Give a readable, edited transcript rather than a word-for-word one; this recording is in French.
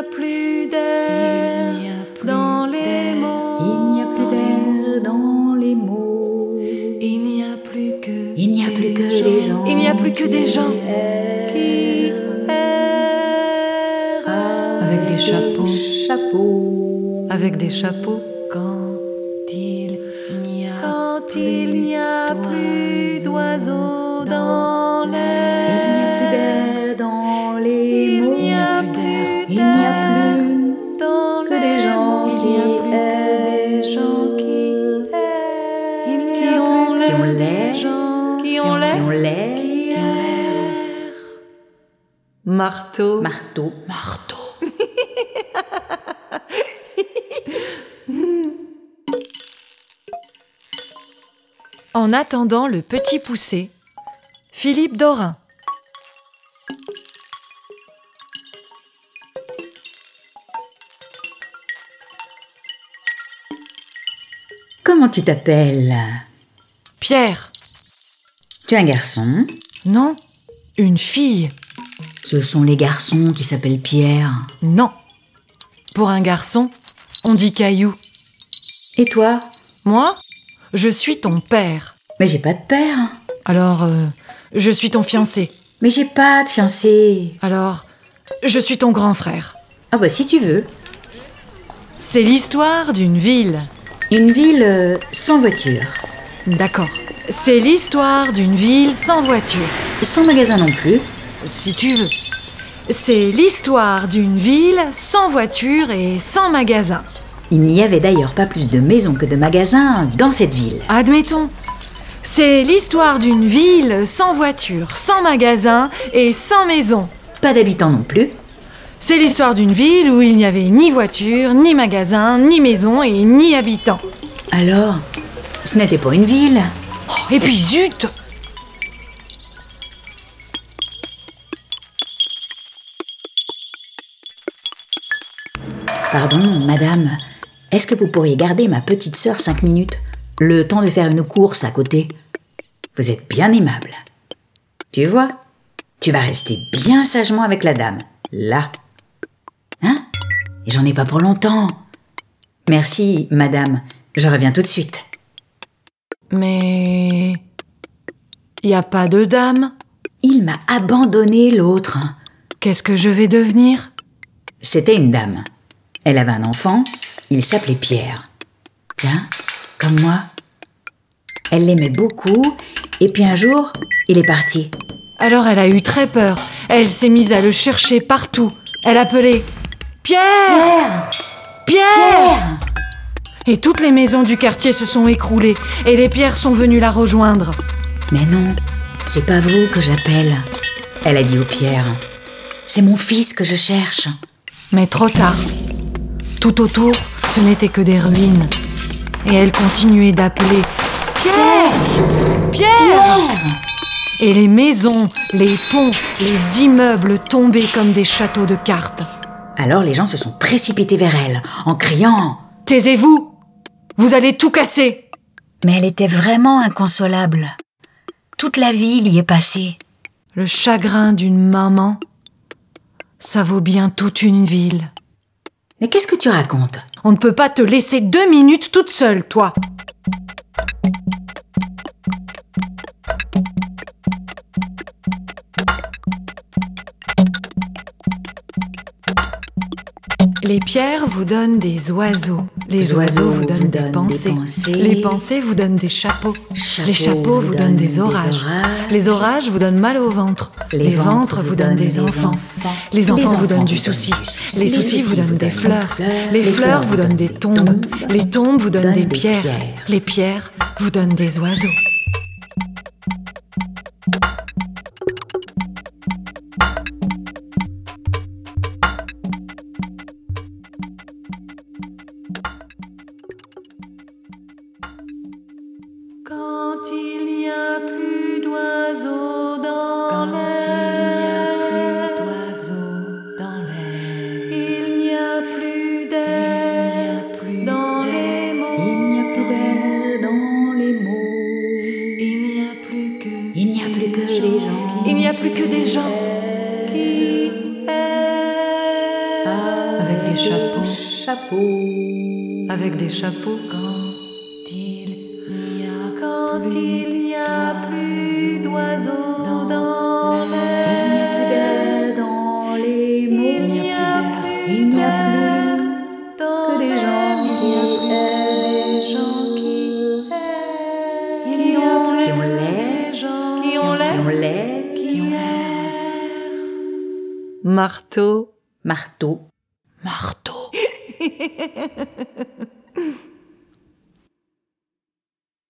plus d'air dans les mots. Il n'y a plus d'air dans les mots. Il n'y a plus que Il n'y a plus que des gens. Il n'y a plus que des gens qui errent avec des chapeaux. Avec des chapeaux. Quand il n'y a plus d'oiseaux dans l'air. Il n'y a plus d'air dans les mots. Il n'y a plus Il n'y a plus dans que des gens il n'y a plus que des gens qui ont l'air, qui ont l'air. Marteau. Marteau. En attendant le petit poussé, Philippe Dorin. Comment tu t'appelles? Pierre. Tu es un garçon? Non, une fille. Ce sont les garçons qui s'appellent Pierre. Non. Pour un garçon, on dit Caillou. Et toi? Moi, je suis ton père. Mais j'ai pas de père. Alors, je suis ton fiancé. Mais j'ai pas de fiancé. Alors, je suis ton grand frère. Ah bah si tu veux. C'est l'histoire d'une ville. Une ville sans voiture. D'accord. C'est l'histoire d'une ville sans voiture. Sans magasin non plus. Si tu veux. C'est l'histoire d'une ville sans voiture et sans magasin. Il n'y avait d'ailleurs pas plus de maisons que de magasins dans cette ville. Admettons. C'est l'histoire d'une ville sans voiture, sans magasin et sans maison. Pas d'habitants non plus. C'est l'histoire d'une ville où il n'y avait ni voiture, ni magasin, ni maison et ni habitants. Alors, ce n'était pas une ville. Oh, et puis zut! Pardon, madame, est-ce que vous pourriez garder ma petite sœur 5 minutes? Le temps de faire une course à côté. Vous êtes bien aimable. Tu vois, tu vas rester bien sagement avec la dame, là. Hein? Et j'en ai pas pour longtemps. Merci, madame, je reviens tout de suite. Mais... y a pas de dame? Il m'a abandonné l'autre. Qu'est-ce que je vais devenir? C'était une dame. Elle avait un enfant, il s'appelait Pierre. Tiens, comme moi. Elle l'aimait beaucoup, et puis un jour, il est parti. Alors elle a eu très peur. Elle s'est mise à le chercher partout. Elle appelait « Pierre ! Pierre !» Et toutes les maisons du quartier se sont écroulées, et les pierres sont venues la rejoindre. Mais non, c'est pas vous que j'appelle. Elle a dit au Pierre. C'est mon fils que je cherche. Mais trop tard. Tout autour, ce n'était que des ruines. Et elle continuait d'appeler « Pierre ! Pierre !» Et les maisons, les ponts, les immeubles tombaient comme des châteaux de cartes. Alors les gens se sont précipités vers elle, en criant « Taisez-vous ! Vous allez tout casser !» Mais elle était vraiment inconsolable. Toute la ville y est passée. Le chagrin d'une maman, ça vaut bien toute une ville. Mais qu'est-ce que tu racontes? On ne peut pas te laisser 2 minutes toute seule, toi. Les pierres vous donnent des oiseaux. Les oiseaux vous donnent des pensées. Les pensées vous donnent des chapeaux. Les chapeaux vous donnent des orages. Les orages vous donnent mal au ventre. Les ventres vous donnent des enfants. Les enfants vous donnent du souci. Les soucis vous donnent des fleurs. Les fleurs vous donnent des tombes. Les tombes vous donnent des pierres. Les pierres vous donnent des oiseaux. Quand il n'y a plus d'oiseaux dans l'air, il n'y a plus d'air dans les mots. Il n'y a plus d'air dans les mots. Il n'y a plus que Il n'y a plus que des gens. Il n'y a plus que des gens qui errent chapeaux. Avec des chapeaux quand il n'y a plus d'oiseaux dans l'air. Il n'y a plus d'air dans les mots. Il n'y a plus que des gens qui ont l'air. Marteau. Marteau. Marteau.